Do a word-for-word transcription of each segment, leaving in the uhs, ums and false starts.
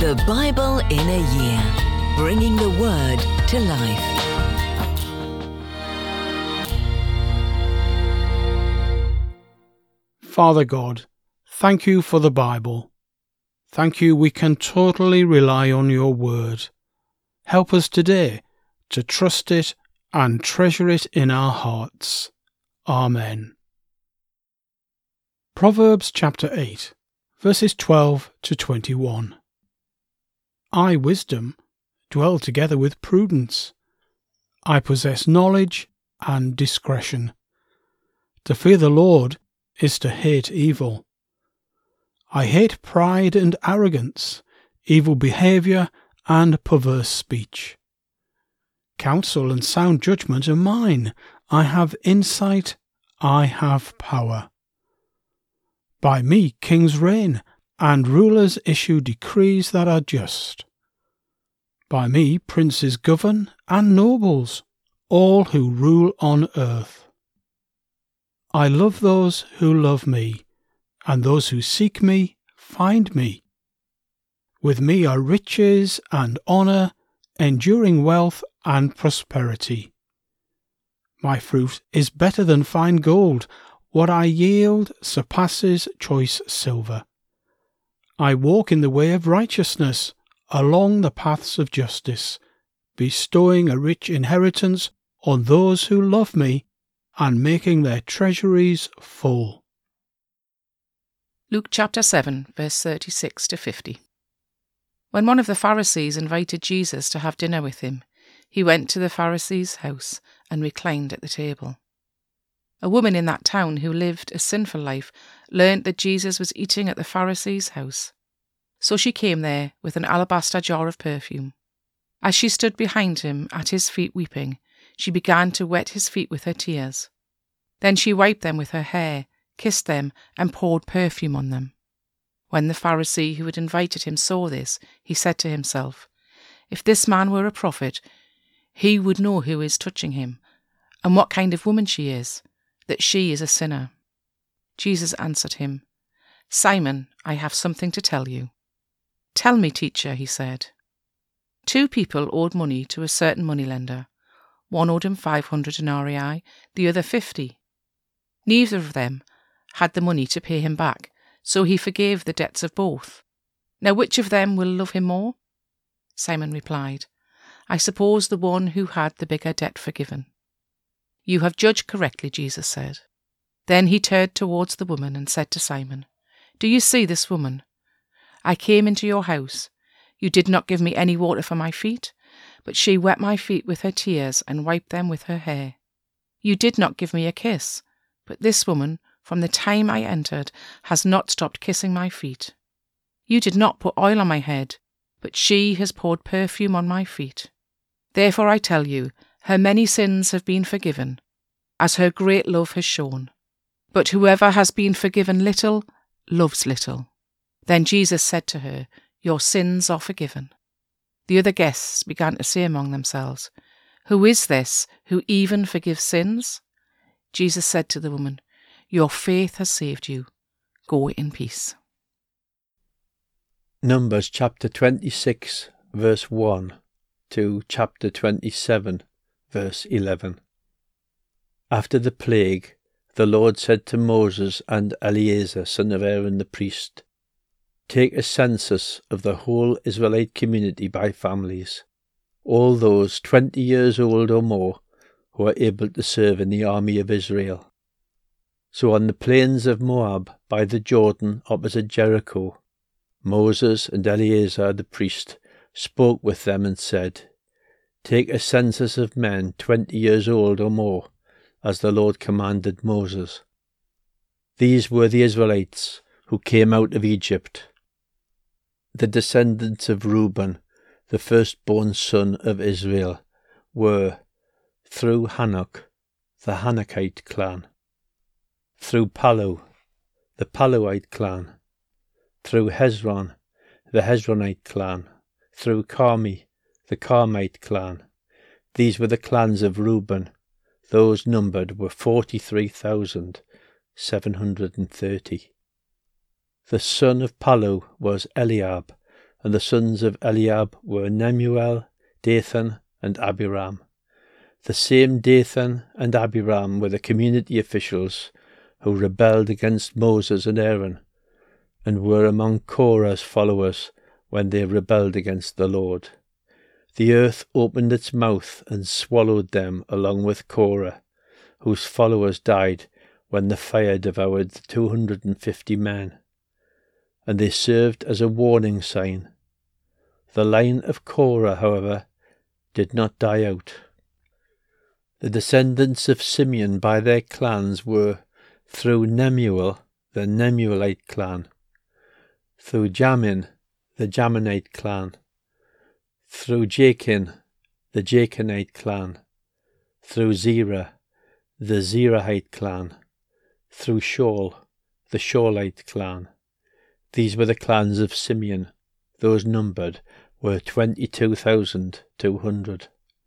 The Bible in a Year, bringing the Word to life. Father God, thank you for the Bible. Thank you we can totally rely on your Word. Help us today to trust it and treasure it in our hearts. Amen. Proverbs chapter eight, verses twelve to twenty-one. I, wisdom, dwell together with prudence. I possess knowledge and discretion. To fear the Lord is to hate evil. I hate pride and arrogance, evil behaviour and perverse speech. Counsel and sound judgment are mine. I have insight, I have power. By me kings reign, and rulers issue decrees that are just. By me princes govern, and nobles, all who rule on earth. I love those who love me, and those who seek me find me. With me are riches and honour, enduring wealth and prosperity. My fruit is better than fine gold. What I yield surpasses choice silver. I walk in the way of righteousness, along the paths of justice, bestowing a rich inheritance on those who love me, and making their treasuries full. Luke chapter seven, verse thirty-six to fifty. When one of the Pharisees invited Jesus to have dinner with him, he went to the Pharisee's house and reclined at the table. A woman in that town who lived a sinful life learnt that Jesus was eating at the Pharisee's house. So she came there with an alabaster jar of perfume. As she stood behind him at his feet weeping, she began to wet his feet with her tears. Then she wiped them with her hair, kissed them, and poured perfume on them. When the Pharisee who had invited him saw this, he said to himself, "If this man were a prophet, he would know who is touching him, and what kind of woman she is, that she is a sinner." Jesus answered him, "Simon, I have something to tell you." "Tell me, teacher," he said. Two people owed money to a certain moneylender. One owed him five hundred denarii, the other fifty. Neither of them had the money to pay him back, so he forgave the debts of both. Now which of them will love him more? Simon replied, "I suppose the one who had the bigger debt forgiven." "You have judged correctly," Jesus said. Then he turned towards the woman and said to Simon, "Do you see this woman? I came into your house. You did not give me any water for my feet, but she wet my feet with her tears and wiped them with her hair. You did not give me a kiss, but this woman, from the time I entered, has not stopped kissing my feet. You did not put oil on my head, but she has poured perfume on my feet. Therefore I tell you, her many sins have been forgiven, as her great love has shown. But whoever has been forgiven little, loves little." Then Jesus said to her, "Your sins are forgiven." The other guests began to say among themselves, "Who is this who even forgives sins?" Jesus said to the woman, "Your faith has saved you. Go in peace." Numbers chapter twenty-six, verse one to chapter twenty-seven, verse eleven. After the plague, the Lord said to Moses and Eleazar, son of Aaron the priest, "Take a census of the whole Israelite community by families, all those twenty years old or more who are able to serve in the army of Israel." So on the plains of Moab by the Jordan opposite Jericho, Moses and Eleazar the priest spoke with them and said, "Take a census of men twenty years old or more, as the Lord commanded Moses." These were the Israelites who came out of Egypt. The descendants of Reuben, the firstborn son of Israel, were, through Hanok, the Hanokite clan; through Palu, the Paluite clan; through Hezron, the Hezronite clan; through Carmi, the Carmite clan. These were the clans of Reuben. Those numbered were forty-three thousand seven hundred and thirty. The son of Palu was Eliab, and the sons of Eliab were Nemuel, Dathan, and Abiram. The same Dathan and Abiram were the community officials who rebelled against Moses and Aaron, and were among Korah's followers when they rebelled against the Lord. The earth opened its mouth and swallowed them along with Korah, whose followers died when the fire devoured the two hundred and fifty men, and they served as a warning sign. The line of Korah, however, did not die out. The descendants of Simeon by their clans were, through Nemuel, the Nemuelite clan, through Jamin, the Jaminite clan, through Jachin, the Jachinite clan, through Zerah, the Zerahite clan, through Shaul, the Shaulite clan. These were the clans of Simeon. Those numbered were twenty-two thousand two hundred.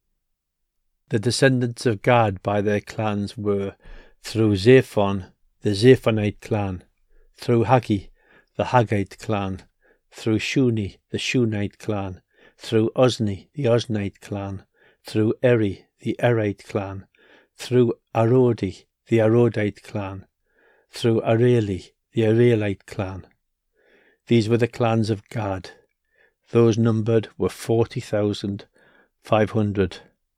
The descendants of Gad by their clans were, through Zaphon, the Zaphonite clan, through Hagi, the Haggite clan, through Shuni, the Shunite clan, through Ozni, the Oznite clan, through Eri, the Erite clan, through Arodi, the Arodite clan, through Areli, the Arelite clan. These were the clans of Gad. Those numbered were forty thousand five hundred.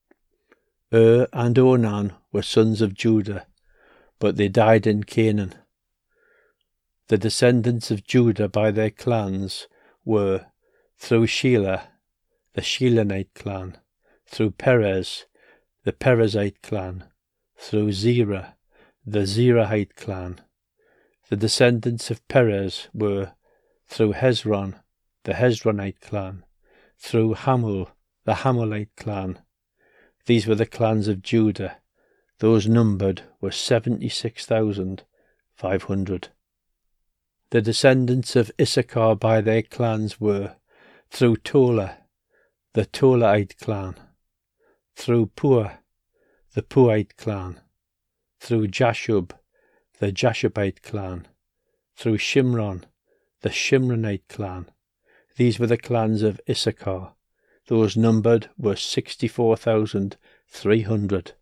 Ur and Onan were sons of Judah, but they died in Canaan. The descendants of Judah by their clans were, through Shelah, the Shelanite clan, through Perez, the Perezite clan, through Zerah, the Zerahite clan. The descendants of Perez were, through Hezron, the Hezronite clan, through Hamul, the Hamulite clan. These were the clans of Judah. Those numbered were seventy-six thousand five hundred. The descendants of Issachar by their clans were, through Tola, the Tolaite clan, through Pua, the Puite clan, through Jashub, the Jashubite clan, through Shimron, the Shimronite clan. These were the clans of Issachar. Those numbered were sixty-four thousand three hundred.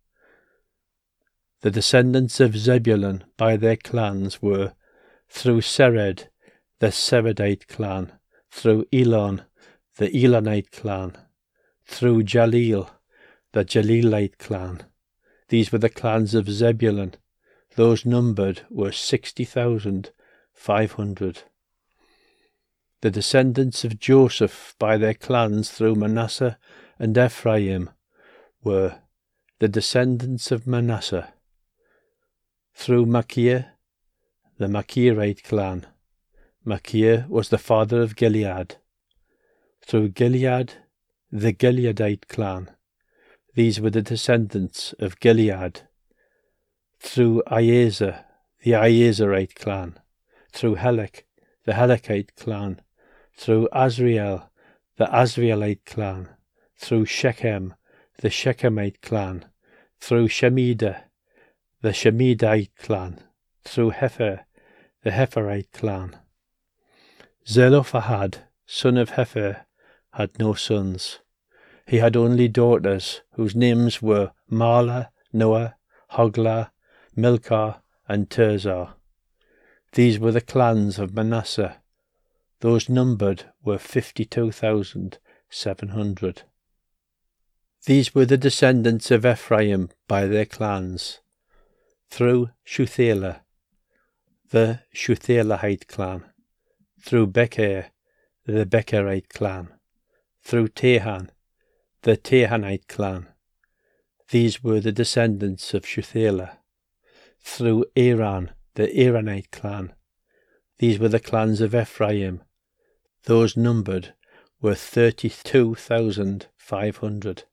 The descendants of Zebulun by their clans were, through Sered, the Seredite clan, through Elon, the Elonite clan, through Jaleel, the Jaleelite clan. These were the clans of Zebulun. Those numbered were sixty thousand five hundred. The descendants of Joseph by their clans through Manasseh and Ephraim were, the descendants of Manasseh, through Machir, the Machirite clan. Machir was the father of Gilead. Through Gilead, the Gileadite clan. These were the descendants of Gilead. Through Iezer, the Iezerite clan. Through Helek, the Helekite clan. Through Azriel, the Azrielite clan. Through Shechem, the Shechemite clan. Through Shemida, the Shemidite clan. Through Hepher, the Hepherite clan. Zelophehad, son of Hepher, had no sons. He had only daughters, whose names were Mahlah, Noah, Hoglah, Milcah, and Tirzah. These were the clans of Manasseh. Those numbered were fifty-two thousand seven hundred. These were the descendants of Ephraim by their clans. Through Shuthelah, the Shuthelahite clan. Through Becher, the Becherite clan. Through Tehan, the Tehanite clan. These were the descendants of Shuthelah. Through Aran, the Aranite clan. These were the clans of Ephraim. Those numbered were thirty-two thousand five hundred.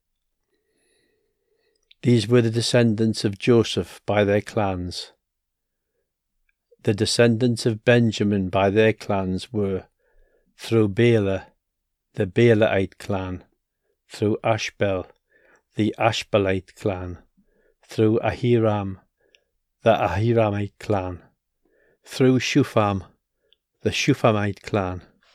These were the descendants of Joseph by their clans. The descendants of Benjamin by their clans were, through Bela, the Belaite clan, through Ashbel, the Ashbelite clan, through Ahiram, the Ahiramite clan, through Shupham, the Shuphamite clan,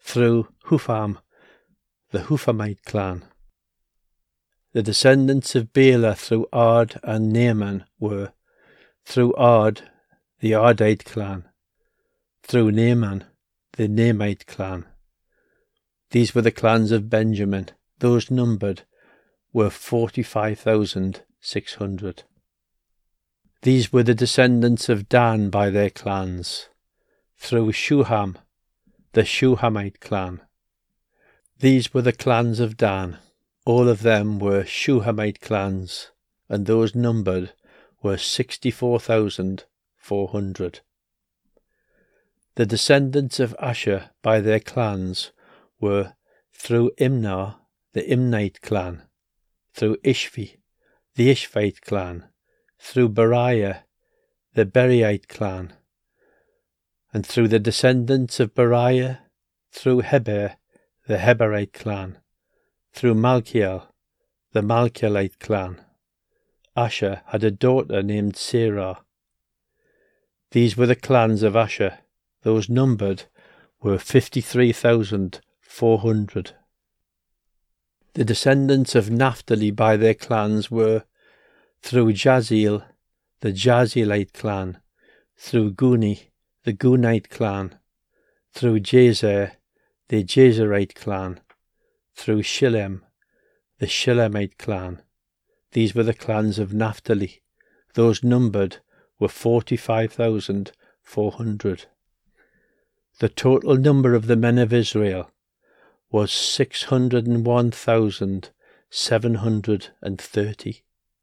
through Hupham, the Huphamite clan. The descendants of Bela through Ard and Naaman were, through Ard, the Ardite clan, through Naaman, the Naamite clan. These were the clans of Benjamin. Those numbered were forty-five thousand six hundred. These were the descendants of Dan by their clans, through Shuham, the Shuhamite clan. These were the clans of Dan. All of them were Shuhamite clans, and those numbered were sixty-four thousand four hundred. The descendants of Asher by their clans were through Imnah, the Imnite clan, through Ishvi, the Ishvite clan, through Beriah, the Beriite clan, and through the descendants of Beriah, through Heber, the Heberite clan, through Malchiel, the Malchielite clan. Asher had a daughter named Sarah. These were the clans of Asher. Those numbered were fifty-three thousand four hundred. The descendants of Naphtali by their clans were through Jaziel, the Jazielite clan, through Guni, the Gunite clan, through Jazer, the Jezerite clan, through Shillem, the Shillemite clan. These were the clans of Naphtali. Those numbered were forty-five thousand four hundred. The total number of the men of Israel was six hundred and one thousand seven hundred and thirty.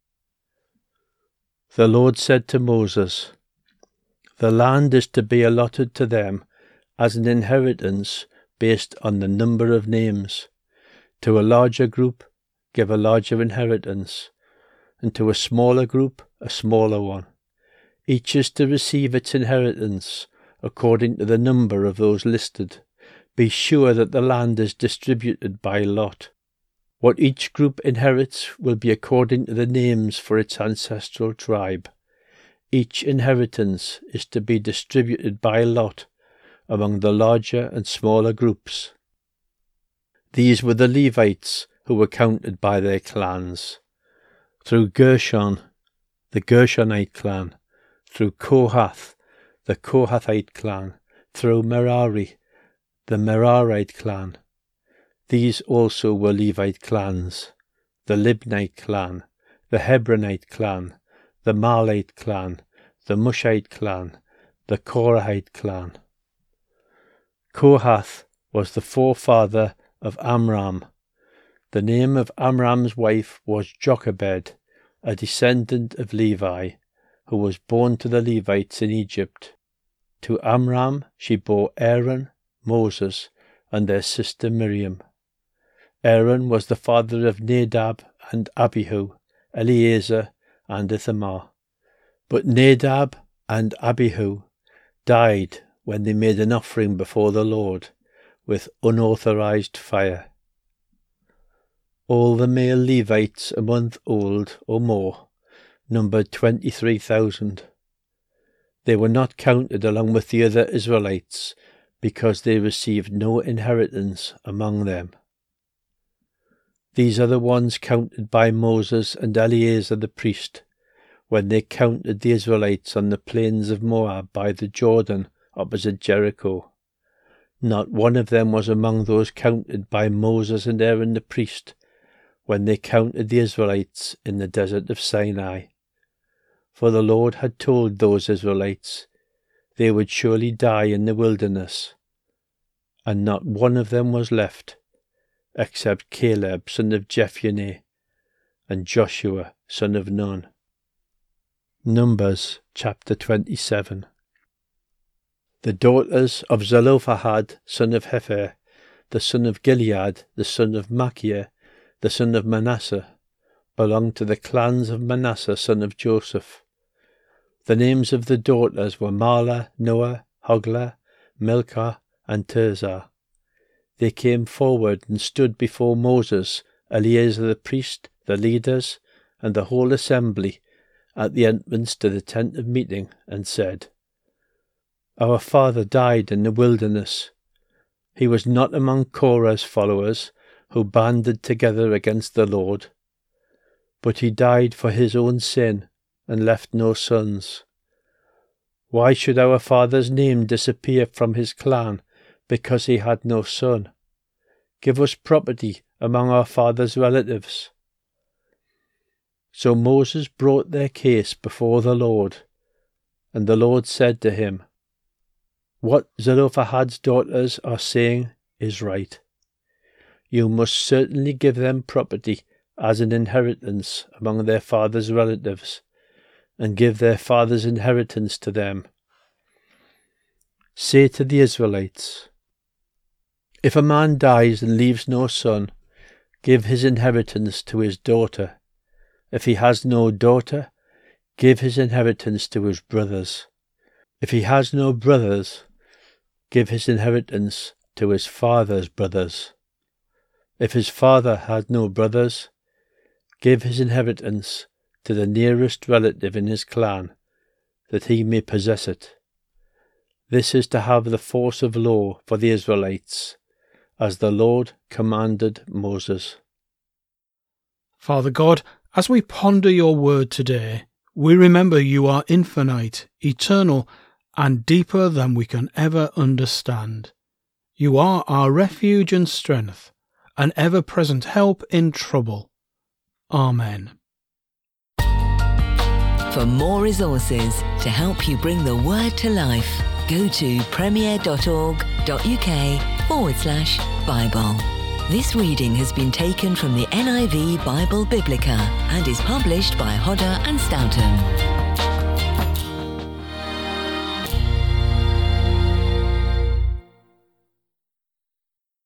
The Lord said to Moses, "The land is to be allotted to them as an inheritance based on the number of names. To a larger group, give a larger inheritance, and to a smaller group, a smaller one. Each is to receive its inheritance according to the number of those listed. Be sure that the land is distributed by lot. What each group inherits will be according to the names for its ancestral tribe. Each inheritance is to be distributed by lot among the larger and smaller groups." These were the Levites who were counted by their clans. Through Gershon, the Gershonite clan, through Kohath, the Kohathite clan, through Merari, the Merarite clan. These also were Levite clans, the Libnite clan, the Hebronite clan, the Marlite clan, the Mushite clan, the Korahite clan. Kohath was the forefather of Amram. The name of Amram's wife was Jochebed, a descendant of Levi, who was born to the Levites in Egypt. To Amram she bore Aaron, Moses, and their sister Miriam. Aaron was the father of Nadab and Abihu, Eleazar and Ithamar. But Nadab and Abihu died when they made an offering before the Lord with unauthorized fire. All the male Levites a month old or more numbered twenty-three thousand. They were not counted along with the other Israelites because they received no inheritance among them. These are the ones counted by Moses and Eleazar the priest when they counted the Israelites on the plains of Moab by the Jordan opposite Jericho. Not one of them was among those counted by Moses and Aaron the priest when they counted the Israelites in the desert of Sinai. For the Lord had told those Israelites they would surely die in the wilderness, and not one of them was left, except Caleb son of Jephunneh and Joshua son of Nun. Numbers chapter twenty-seven. The daughters of Zelophehad son of Hepher, the son of Gilead, the son of Machir, the son of Manasseh, belonged to the clans of Manasseh son of Joseph. The names of the daughters were Mahlah, Noah, Hoglah, Milcah, and Tirzah. They came forward and stood before Moses, Eleazar the priest, the leaders, and the whole assembly at the entrance to the tent of meeting, and said, "Our father died in the wilderness, He was not among Korah's followers who banded together against the Lord, but he died for his own sin and left no sons. Why should our father's name disappear from his clan because he had no son? Give us property among our father's relatives." So Moses brought their case before the Lord, and the Lord said to him, "What Zelophehad's daughters are saying is right. You must certainly give them property as an inheritance among their father's relatives, and give their father's inheritance to them. Say to the Israelites, if a man dies and leaves no son, give his inheritance to his daughter. If he has no daughter, give his inheritance to his brothers. If he has no brothers, give his inheritance to his father's brothers. If his father had no brothers, give his inheritance to the nearest relative in his clan, that he may possess it. This is to have the force of law for the Israelites, as the Lord commanded Moses." Father God, as we ponder your word today, we remember you are infinite, eternal, and deeper than we can ever understand. You are our refuge and strength, an ever-present help in trouble. Amen. For more resources to help you bring the word to life, go to premier.org.uk forward slash Bible. This reading has been taken from the N I V Bible Biblica and is published by Hodder and Stoughton.